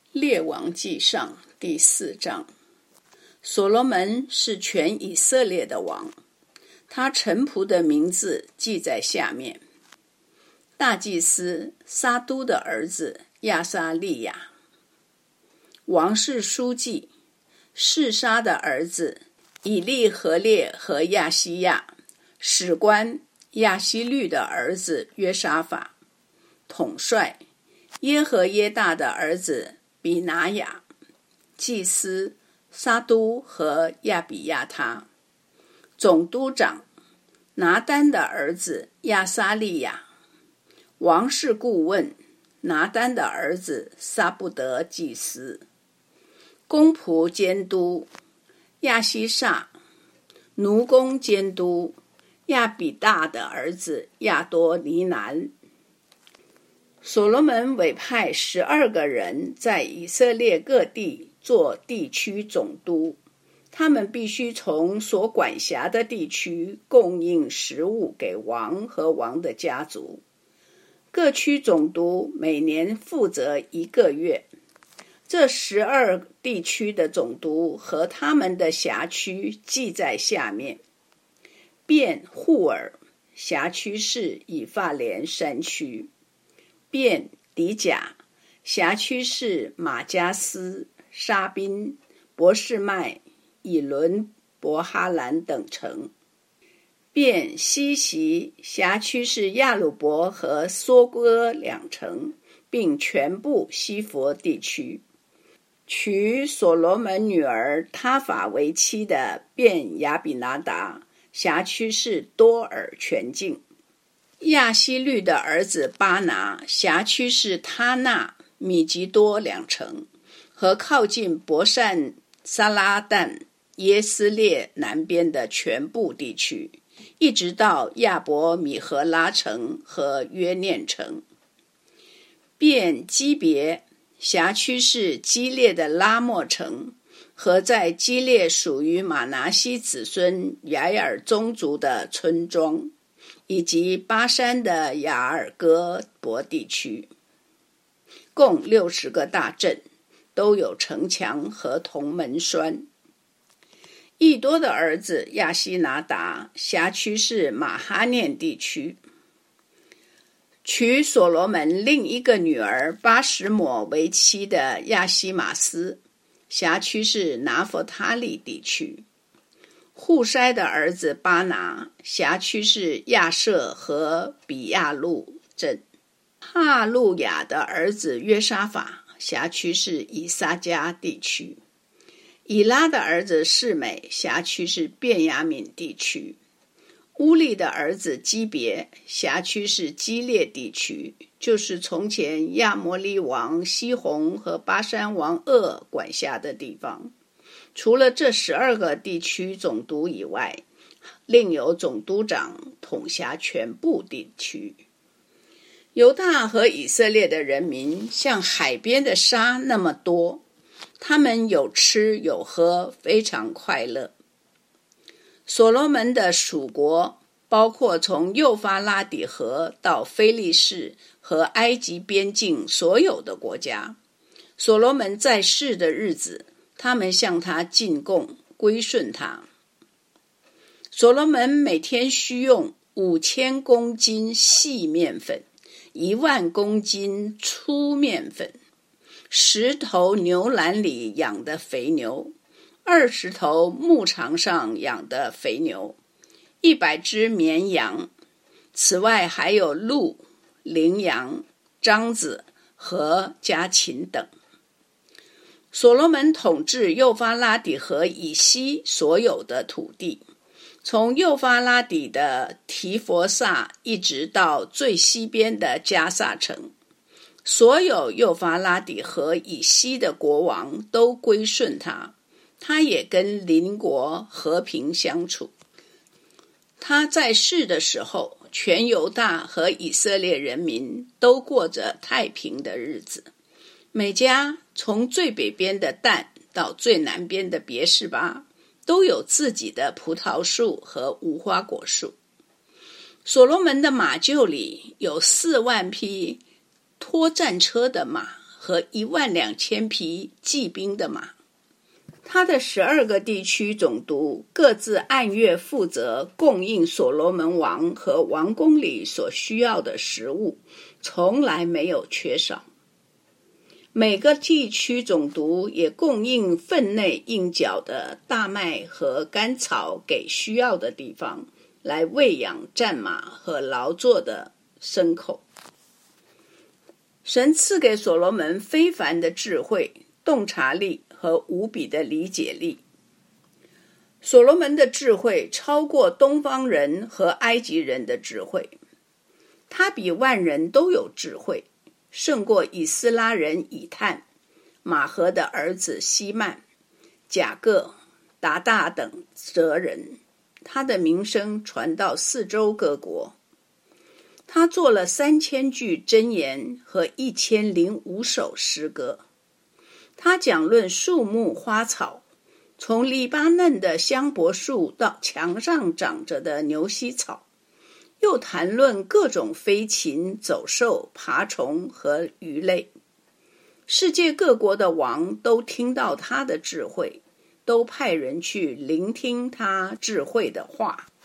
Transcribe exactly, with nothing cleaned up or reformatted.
列王纪上第四章。所罗门是全以色列的王，他臣仆的名字记在下面：大祭司撒都的儿子亚撒利雅，王室书记示沙的儿子以利何列和亚西亚，史官亚希律的儿子约沙法，统帅耶和耶大的儿子比拿雅，祭司撒都和亚比亚他，总督长拿单的儿子亚撒利雅，王室顾问拿单的儿子撒布德祭司，公仆监督亚西煞，奴工监督亚比大的儿子亚多尼南。所罗门委派十二个人在以色列各地做地区总督，他们必须从所管辖的地区供应食物给王和王的家族。各区总督每年负责一个月。这十二地区的总督和他们的辖区记在下面：便户尔，辖区是以法莲山区；便底甲，辖区是马加斯、沙宾、伯示麦、以伦、伯哈兰等城；便西西，辖区是亚鲁伯和梭哥两城，并全部西佛地区。娶所罗门女儿他法为妻的便亚比拿达，辖区是多尔全境；亚希律的儿子巴拿，辖区是他纳、米吉多两城和靠近伯善撒拉旦、耶斯列南边的全部地区，一直到亚伯米和拉城和约念城。便基别，辖区是基列的拉莫城和在基列属于马拿西子孙雅尔宗族的村庄，以及巴山的雅尔戈伯地区，共六十个大镇，都有城墙和铜门栓。益多的儿子亚西拿达，辖区是马哈念地区。娶所罗门另一个女儿巴什抹为妻的亚西马斯，辖区是拿弗他利地区。户筛的儿子巴拿，辖区是亚舍和比亚路镇。哈路亚的儿子约沙法，辖区是以撒迦地区。以拉的儿子示美，辖区是便雅悯地区。乌利的儿子基别，辖区是基列地区，就是从前亚摩利王西宏和巴山王噩管辖的地方。除了这十二个地区总督以外，另有总督长统辖全部地区。犹大和以色列的人民像海边的沙那么多，他们有吃有喝，非常快乐。所罗门的属国包括从幼发拉底河到非利士和埃及边境所有的国家。所罗门在世的日子，他们向他进贡，归顺他。所罗门每天需用五千公斤细面粉，一万公斤粗面粉，十头牛栏里养的肥牛，二十头牧场上养的肥牛，一百只绵羊，此外还有鹿、羚羊、獐子和家禽等。所罗门统治幼发拉底河以西所有的土地，从幼发拉底的提佛萨一直到最西边的加萨城，所有幼发拉底河以西的国王都归顺他，他也跟邻国和平相处。他在世的时候，全犹大和以色列人民都过着太平的日子。每家从最北边的但到最南边的别是巴，都有自己的葡萄树和无花果树。所罗门的马厩里有四万匹拖战车的马和和一万两千匹骑兵的马。他的十二个地区总督各自按月负责供应所罗门王和王宫里所需要的食物，从来没有缺少。每个地区总督也供应分内应缴的大麦和干草给需要的地方，来喂养战马和劳作的牲口。神赐给所罗门非凡的智慧、洞察力和无比的理解力。所罗门的智慧超过东方人和埃及人的智慧，他比万人都有智慧，胜过以斯拉人以探、马和的儿子希曼、甲各、达大等哲人。他的名声传到四周各国。他做了三千句箴言和一千零五首诗歌。他讲论树木花草，从黎巴嫩的香柏树到墙上长着的牛膝草，又谈论各种飞禽、走兽、爬虫和鱼类。世界各国的王都听到他的智慧，都派人去聆听他智慧的话。